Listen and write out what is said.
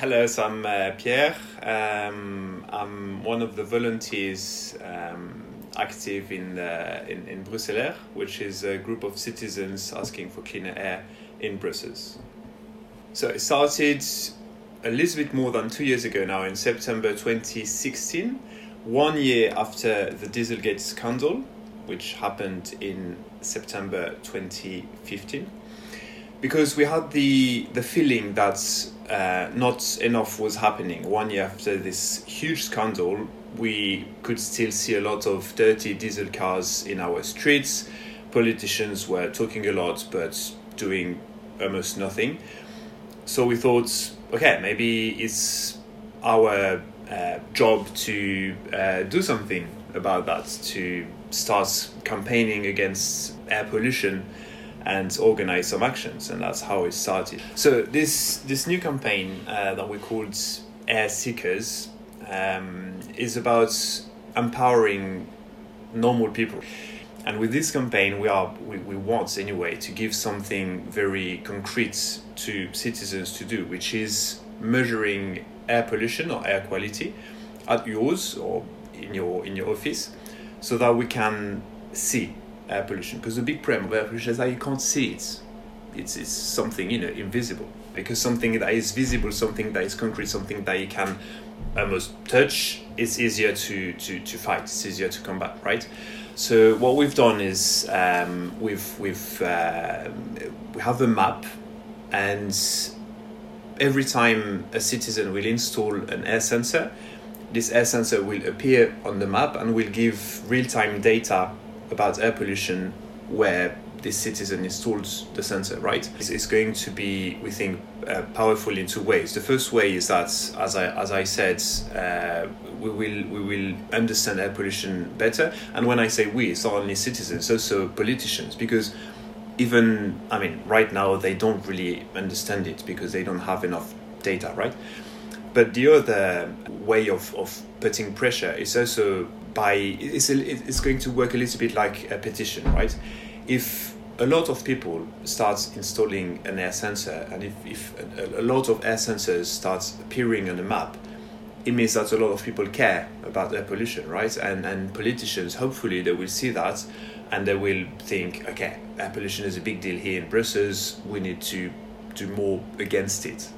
Hello, so I'm Pierre. I'm one of the volunteers active in Bruxelles Air, which is a group of citizens asking for cleaner air in Brussels. So it started a little bit more than 2 years ago now, in September 2016, 1 year after the Dieselgate scandal, which happened in September 2015. Because we had the feeling that not enough was happening. 1 year after this huge scandal, we could still see a lot of dirty diesel cars in our streets. Politicians were talking a lot but doing almost nothing. So we thought, okay, maybe it's our job to do something about that, to start campaigning against air pollution and organize some actions, and that's how it started. So this new campaign that we called Air Seekers is about empowering normal people. And with this campaign, we want anyway to give something very concrete to citizens to do, which is measuring air pollution or air quality at yours or in your office, so that we can see air pollution. Because the big problem of air pollution is that you can't see it. It's something invisible. Because something that is visible, something that is concrete, something that you can almost touch, it's easier to fight. It's easier to combat, right? So what we've done is we have a map, and every time a citizen will install an air sensor, this air sensor will appear on the map and will give real-time data about air pollution where this citizen installs the sensor, right? It's going to be, we think, powerful in two ways. The first way is that, as I said, we will understand air pollution better. And when I say we, it's not only citizens, also politicians, because right now they don't really understand it because they don't have enough data, right? But the other way of putting pressure is also it's going to work a little bit like a petition, right? If a lot of people start installing an air sensor, and if a lot of air sensors start appearing on the map, it means that a lot of people care about air pollution, right? And politicians, hopefully they will see that, and they will think, okay, air pollution is a big deal here in Brussels, we need to do more against it.